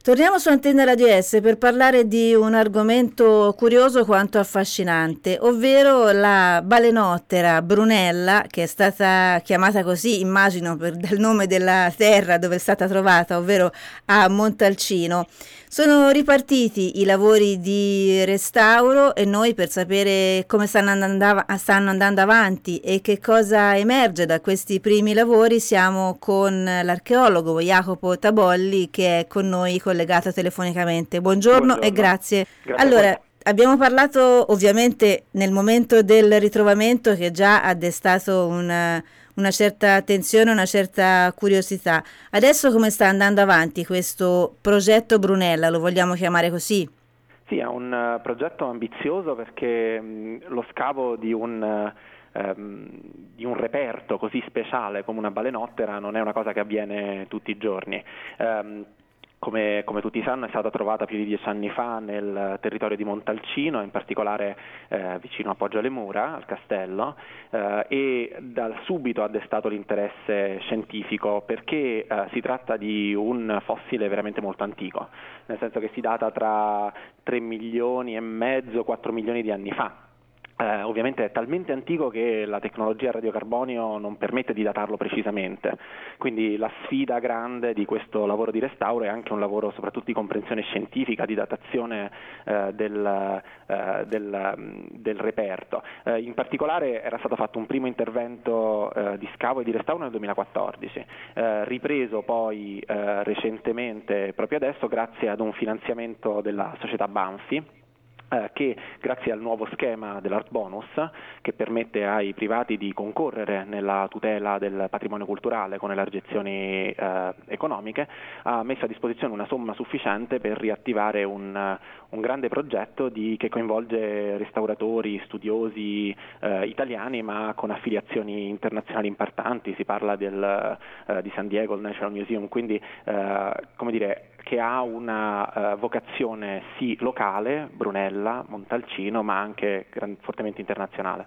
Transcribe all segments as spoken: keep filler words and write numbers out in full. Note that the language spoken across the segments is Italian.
Torniamo su Antenna Radio S per parlare di un argomento curioso quanto affascinante, ovvero la balenottera Brunella, che è stata chiamata così, immagino, per, dal nome della terra dove è stata trovata, ovvero a Montalcino. Sono ripartiti i lavori di restauro e noi, per sapere come stanno andando, av- stanno andando avanti e che cosa emerge da questi primi lavori, siamo con l'archeologo Jacopo Tabolli, che è con noi collegato telefonicamente. Buongiorno e Buongiorno, grazie. grazie a voi. Allora, abbiamo parlato ovviamente nel momento del ritrovamento, che già ha destato una, una certa attenzione, una certa curiosità. Adesso come sta andando avanti questo progetto Brunella, lo vogliamo chiamare così? Sì, è un eh, progetto ambizioso perché mh, lo scavo di un, eh, ehm, di un reperto così speciale come una balenottera non è una cosa che avviene tutti i giorni. Ehm, Come, come tutti sanno, è stata trovata più di dieci anni fa nel territorio di Montalcino, in particolare eh, vicino a Poggio alle Mura, al castello, eh, e da subito ha destato l'interesse scientifico perché eh, si tratta di un fossile veramente molto antico, nel senso che si data tra tre milioni e mezzo, quattro milioni di anni fa. Eh, ovviamente è talmente antico che la tecnologia a radiocarbonio non permette di datarlo precisamente, quindi la sfida grande di questo lavoro di restauro è anche un lavoro soprattutto di comprensione scientifica, di datazione eh, del, eh, del, del reperto. Eh, in particolare era stato fatto un primo intervento eh, di scavo e di restauro nel duemilaquattordici, eh, ripreso poi eh, recentemente, proprio adesso, grazie ad un finanziamento della società Banfi, che grazie al nuovo schema dell'Art Bonus, che permette ai privati di concorrere nella tutela del patrimonio culturale con elargizioni eh, economiche, ha messo a disposizione una somma sufficiente per riattivare un, un grande progetto di, che coinvolge restauratori, studiosi eh, italiani, ma con affiliazioni internazionali importanti. Si parla del, eh, di San Diego, il National Museum, quindi eh, come dire, che ha una uh, vocazione sì locale, Brunella, Montalcino, ma anche gran, fortemente internazionale.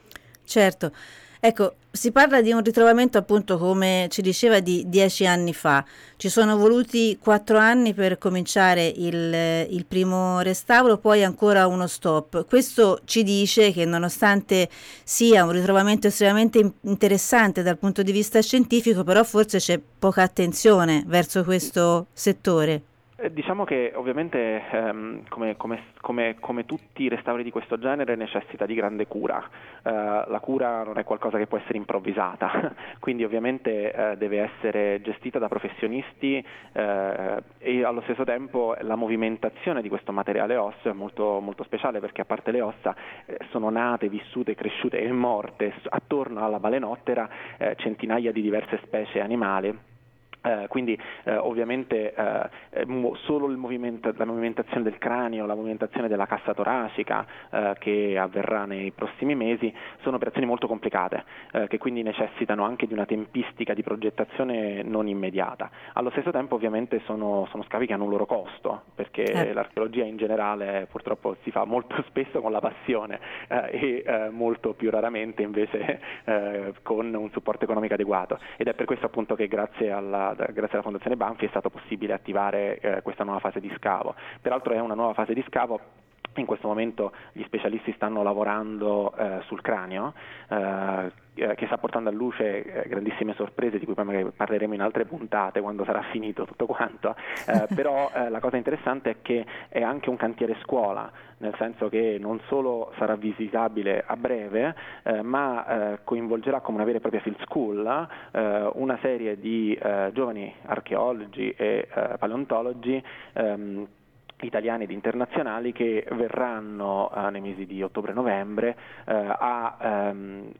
Certo, ecco, si parla di un ritrovamento appunto come ci diceva di dieci anni fa, ci sono voluti quattro anni per cominciare il, il primo restauro, poi ancora uno stop. Questo ci dice che nonostante sia un ritrovamento estremamente in- interessante dal punto di vista scientifico, però forse c'è poca attenzione verso questo settore. Eh, Diciamo che ovviamente ehm, come, come- come- come tutti i restauri di questo genere necessita di grande cura. Eh, la cura non è qualcosa che può essere improvvisata, quindi ovviamente eh, deve essere gestita da professionisti eh, e allo stesso tempo la movimentazione di questo materiale osseo è molto, molto speciale, perché a parte le ossa eh, sono nate, vissute, cresciute e morte s- attorno alla balenottera eh, centinaia di diverse specie animali. Eh, quindi eh, ovviamente eh, eh, mo- solo il movimento, la movimentazione del cranio, la movimentazione della cassa toracica eh, che avverrà nei prossimi mesi sono operazioni molto complicate, eh, che quindi necessitano anche di una tempistica di progettazione non immediata. Allo stesso tempo ovviamente sono, sono scavi che hanno un loro costo, perché Eh, l'archeologia in generale purtroppo si fa molto spesso con la passione eh, e eh, molto più raramente invece eh, con un supporto economico adeguato, ed è per questo appunto che grazie alla grazie alla Fondazione Banfi è stato possibile attivare eh, questa nuova fase di scavo. Peraltro è una nuova fase di scavo. In questo momento gli specialisti stanno lavorando eh, sul cranio, eh, che sta portando a luce eh, grandissime sorprese di cui poi magari parleremo in altre puntate quando sarà finito tutto quanto, eh, però eh, la cosa interessante è che è anche un cantiere scuola, nel senso che non solo sarà visitabile a breve, eh, ma eh, coinvolgerà come una vera e propria field school eh, una serie di eh, giovani archeologi e eh, paleontologi ehm, italiani ed internazionali che verranno eh, nei mesi di ottobre e novembre eh, a ehm,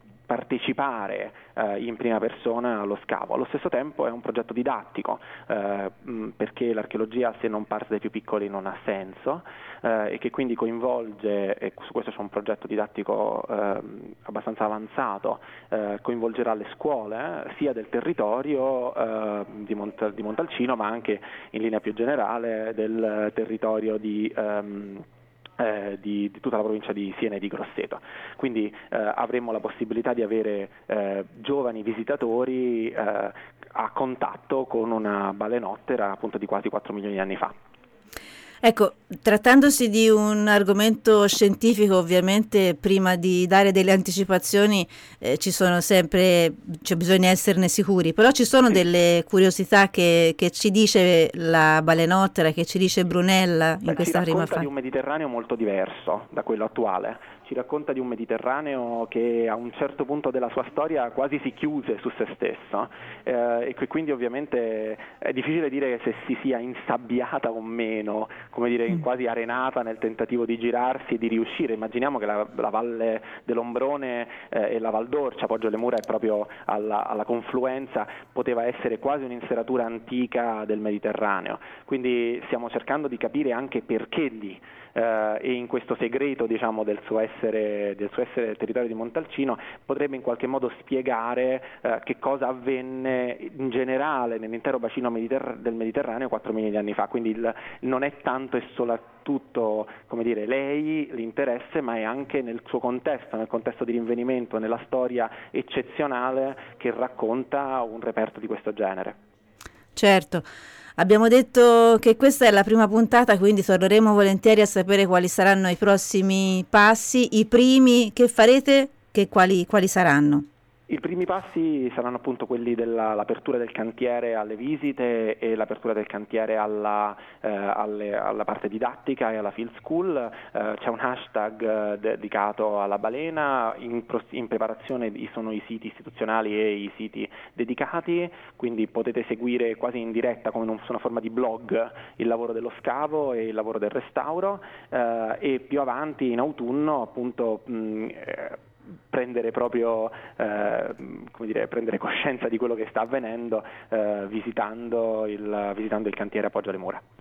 partecipare eh, in prima persona allo scavo. Allo stesso tempo è un progetto didattico eh, mh, perché l'archeologia, se non parte dai più piccoli, non ha senso eh, e che quindi coinvolge, e su questo c'è un progetto didattico eh, abbastanza avanzato, eh, coinvolgerà le scuole eh, sia del territorio eh, di, Mont- di Montalcino, ma anche in linea più generale del territorio di ehm, Eh, di, di tutta la provincia di Siena e di Grosseto. Quindi eh, avremo la possibilità di avere eh, giovani visitatori eh, a contatto con una balenottera appunto di quasi quattro milioni di anni fa. Ecco, trattandosi di un argomento scientifico, ovviamente prima di dare delle anticipazioni eh, ci sono sempre, cioè bisogna esserne sicuri, però ci sono delle curiosità che, che ci dice la balenottera, che ci dice Brunella in Beh, questa prima ci racconta fase. di un Mediterraneo molto diverso da quello attuale, ci racconta di un Mediterraneo che a un certo punto della sua storia quasi si chiuse su se stesso eh, e che quindi ovviamente è difficile dire se si sia insabbiata o meno, come dire, Mm. quasi arenata nel tentativo di girarsi e di riuscire. Immaginiamo che la, la Valle dell'Ombrone eh, e la Val d'Orcia, Poggio alle Mura è proprio alla, alla confluenza, poteva essere quasi un'inseratura antica del Mediterraneo, quindi stiamo cercando di capire anche perché lì. Uh, e in questo segreto, diciamo, del suo essere del suo essere territorio di Montalcino potrebbe in qualche modo spiegare uh, che cosa avvenne in generale nell'intero bacino mediter- del Mediterraneo quattro milioni di anni fa. Quindi il, non è tanto e soprattutto, come dire, lei l'interesse, ma è anche nel suo contesto, nel contesto di rinvenimento, nella storia eccezionale che racconta un reperto di questo genere. Certo. Abbiamo detto che questa è la prima puntata, quindi torneremo volentieri a sapere quali saranno i prossimi passi, i primi che farete, che quali, quali saranno. I primi passi saranno appunto quelli dell'apertura del cantiere alle visite e l'apertura del cantiere alla, eh, alle, alla parte didattica e alla field school. Eh, c'è un hashtag eh, dedicato alla balena, in, in preparazione sono i siti istituzionali e i siti dedicati, quindi potete seguire quasi in diretta come in una forma di blog il lavoro dello scavo e il lavoro del restauro eh, e più avanti in autunno appunto mh, eh, prendere proprio eh, come dire, prendere coscienza di quello che sta avvenendo eh, visitando, il, visitando il cantiere a Poggio alle Mura.